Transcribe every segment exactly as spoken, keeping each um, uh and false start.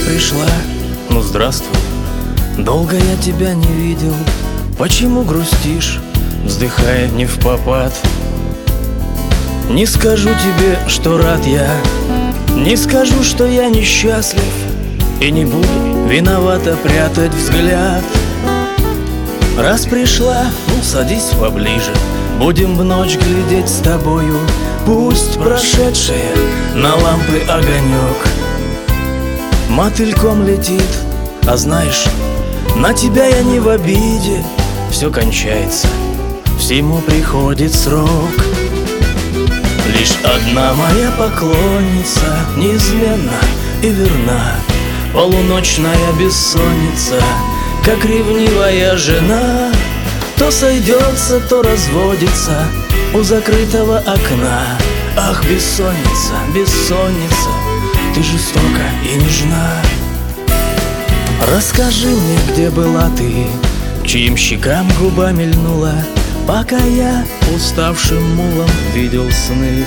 пришла, ну здравствуй. Долго я тебя не видел. Почему грустишь, вздыхая не впопад? Не скажу тебе, что рад я, не скажу, что я несчастлив, и не буду виновато прятать взгляд. Раз пришла, ну садись поближе, будем в ночь глядеть с тобою. Пусть прошедшее на лампы огонек мотыльком летит, а знаешь, на тебя я не в обиде. Все кончается, всему приходит срок. Лишь одна моя поклонница неизменна и верна, полуночная бессонница, как ревнивая жена. То сойдется, то разводится у закрытого окна. Ах, бессонница, бессонница, ты жестока и нежна. Расскажи мне, где была ты, к чьим щекам губа мельнула, пока я уставшим мулом видел сны.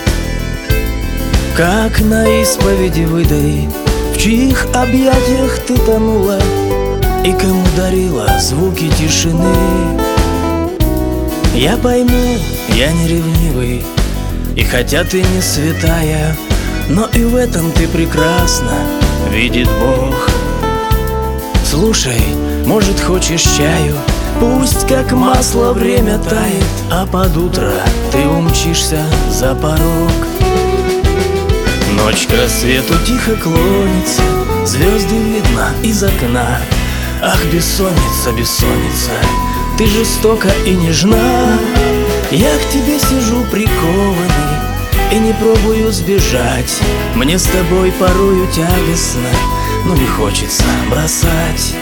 Как на исповеди выдай, в чьих объятиях ты тонула, и кому дарила звуки тишины. Я пойму, я не ревнивый, и хотя ты не святая, но и в этом ты прекрасна, видит Бог. Слушай, может, хочешь чаю? Пусть как масло время тает, а под утро ты умчишься за порог. Ночь к рассвету тихо клонится, звезды видно из окна. Ах, бессонница, бессонница, ты жестока и нежна. Я к тебе сижу прикованный и не пробую сбежать. Мне с тобой порою тягостно, но не хочется бросать.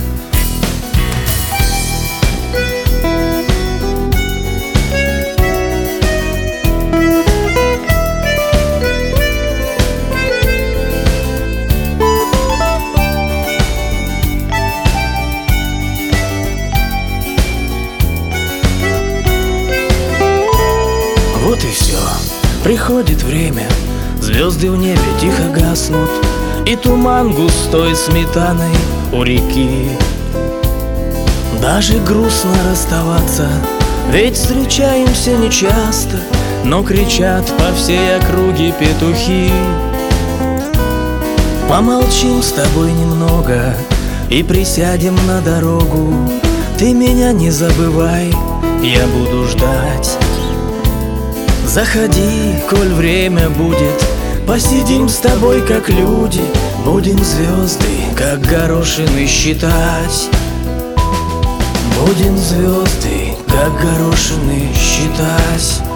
Вот и все, приходит время, звезды в небе тихо гаснут, и туман густой сметаной у реки. Даже грустно расставаться, ведь встречаемся нечасто, но кричат по всей округе петухи. Помолчим с тобой немного и присядем на дорогу. Ты меня не забывай, я буду ждать. Заходи, коль время будет, посидим с тобой как люди, будем звезды, как горошины, считать. Будем звезды, как горошины, считать.